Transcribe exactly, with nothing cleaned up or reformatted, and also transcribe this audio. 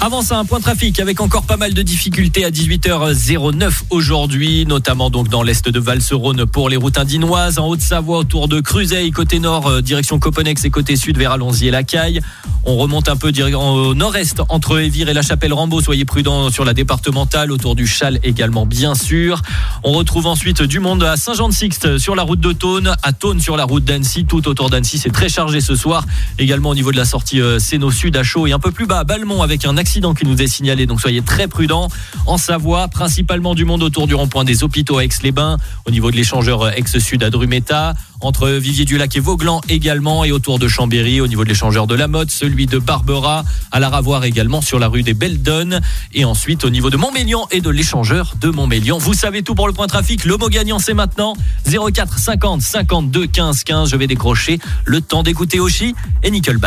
Avant ça, un point trafic avec encore pas mal de difficultés à dix-huit heures neuf aujourd'hui, notamment donc dans l'est de Val-Serone pour les routes indinoises, en Haute-Savoie autour de Cruzeil, côté nord direction Copennex et côté sud vers Allonzy-et-Lacaille. On remonte un peu au nord-est entre Évire et La Chapelle-Rambaud. Soyez prudents sur la départementale autour du Châle également bien sûr. On retrouve ensuite du monde à Saint-Jean-de-Sixte sur la route de Thônes, à Thônes sur la route d'Annecy. Tout autour d'Annecy, c'est très chargé ce soir. Également au niveau de la sortie Sénaux Sud à Chaux et un peu plus bas à Balmont avec un accident qui nous est signalé, donc soyez très prudents. En Savoie, principalement du monde autour du rond-point des Hôpitaux à Aix-les-Bains, au niveau de l'échangeur Aix-Sud à Drumeta, entre Vivier-du-Lac et Vauglan également, et autour de Chambéry, au niveau de l'échangeur de la Motte, celui de Barbera, à la Ravoire également sur la rue des Belles-Donnes, et ensuite au niveau de Montmélian et de l'échangeur de Montmélian. Vous savez tout pour le point trafic. Le mot gagnant, c'est maintenant zéro quatre cinquante cinquante-deux quinze quinze. Je vais décrocher le temps d'écouter Oshi et Nickelback.